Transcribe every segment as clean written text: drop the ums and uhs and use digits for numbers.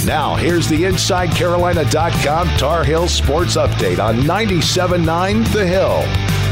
Now, here's the InsideCarolina.com Tar Heel Sports Update on 97.9 The Hill.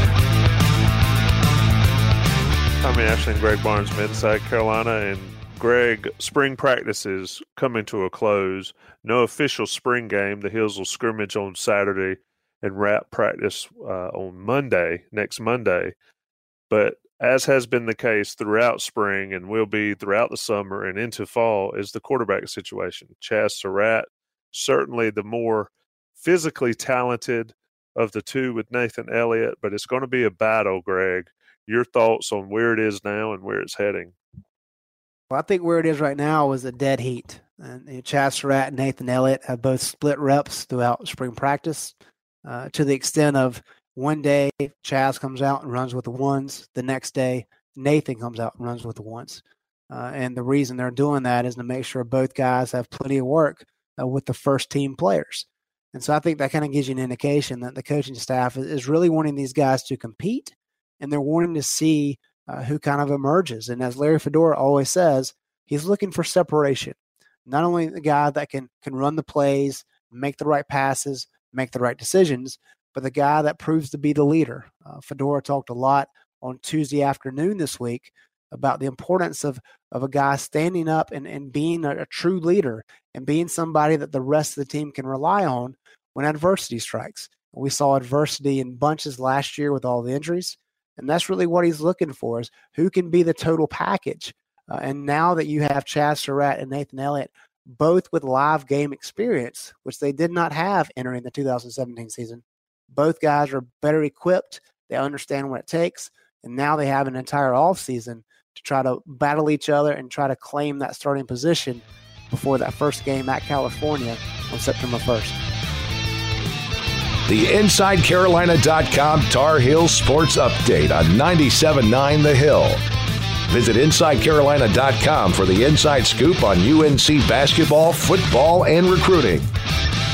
I'm Ashley and Greg Barnes from Inside Carolina. And Greg, spring practice is coming to a close. No official spring game. The Hills will scrimmage on Saturday and wrap practice on next Monday. But as has been the case throughout spring and will be throughout the summer and into fall, is the quarterback situation. Chaz Surratt, certainly the more physically talented of the two with Nathan Elliott, but it's going to be a battle, Greg. Your thoughts on where it is now and where it's heading? Well, I think where it is right now is a dead heat. And Chaz Surratt and Nathan Elliott have both split reps throughout spring practice to the extent of one day Chaz comes out and runs with the ones. The next day, Nathan comes out and runs with the ones. And the reason they're doing that is to make sure both guys have plenty of work with the first team players. And so I think that kind of gives you an indication that the coaching staff is really wanting these guys to compete, and they're wanting to see who kind of emerges. And as Larry Fedora always says, he's looking for separation. Not only the guy that can run the plays, make the right passes, make the right decisions, but the guy that proves to be the leader. Fedora talked a lot on Tuesday afternoon this week about the importance of a guy standing up and being a true leader and being somebody that the rest of the team can rely on when adversity strikes. We saw adversity in bunches last year with all the injuries, and that's really what he's looking for, is who can be the total package. And now that you have Chaz Surratt and Nathan Elliott, both with live game experience, which they did not have entering the 2017 season, both guys are better equipped. They understand what it takes, and now they have an entire offseason to try to battle each other and try to claim that starting position before that first game at California on September 1st. The InsideCarolina.com Tar Heel Sports Update on 97.9 The Hill. Visit InsideCarolina.com for the inside scoop on UNC basketball, football, and recruiting.